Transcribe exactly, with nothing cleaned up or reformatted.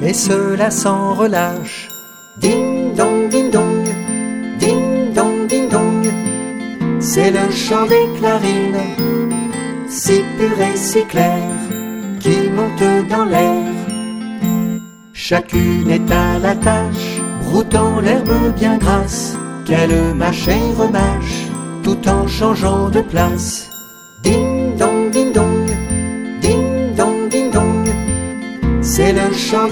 et cela sans relâche. Ding dong, ding dong, ding dong, ding dong, c'est le chant des clarines, si pur et si clair, qui monte dans l'air. Chacune est à la tâche, broutant l'herbe bien grasse, qu'elle mâche et remâche, tout en changeant de place. Ding dong, ding dong, ding dong, ding dong, c'est le chant